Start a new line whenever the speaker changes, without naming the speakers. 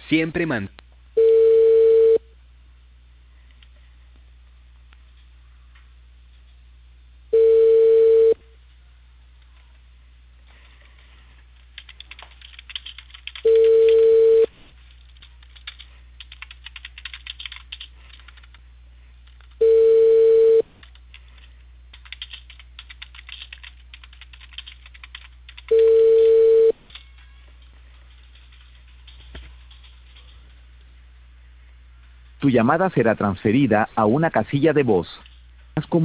Siempre man.
Tu llamada será transferida a una casilla de voz.